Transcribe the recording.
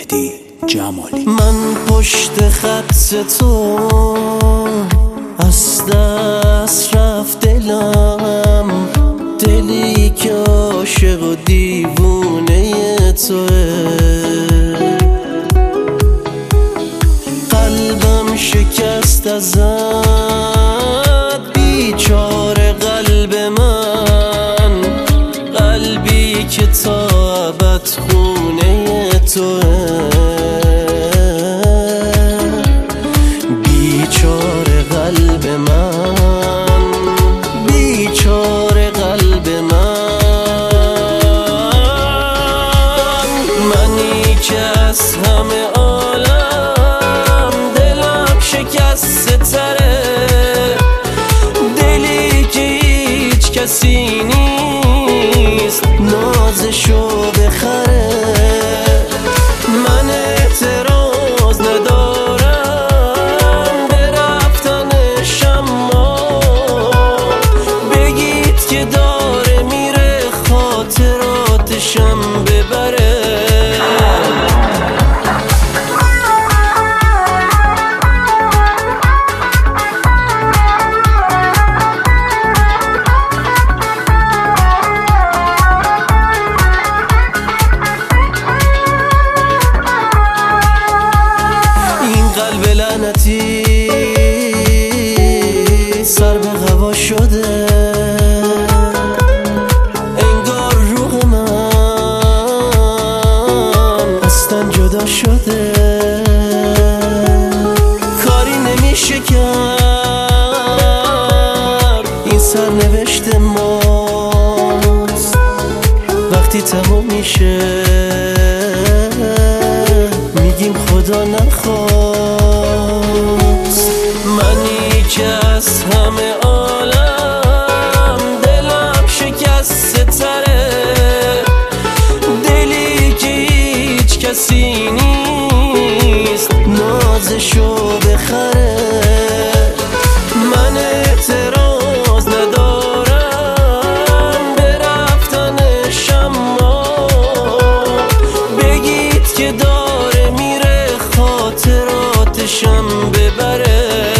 مهدی جمالی. من پشت خط تو از دست رفت دلم، دلی که عاشق و دیوونه توه. قلبم شکست ازت، بیچاره قلب من، قلبی که تا ابد خونه توه. بیچاره قلب من، بیچاره قلب من، منی که از همه عالم دلم شکسته تره، دلی که هیچ کسی نیست نازشو بخره. من اعتراض ندارم به رفتنش، اما بگید که داره میره خاطراتشم ببره. لعنتی سر به هوا شده، انگار روح من اصلا جدا شده. کاری نمیشه کرد، این سرنوشت ماست. وقتی تموم میشه میگیم خدا نخواست. منی که از همه عالم دلم شکسته تره، دلی که هیچ کسی نیست نازشو بخره. من اعتراض ندارم به رفتنش، اما بگید که داره میره خاطراتشم ببره.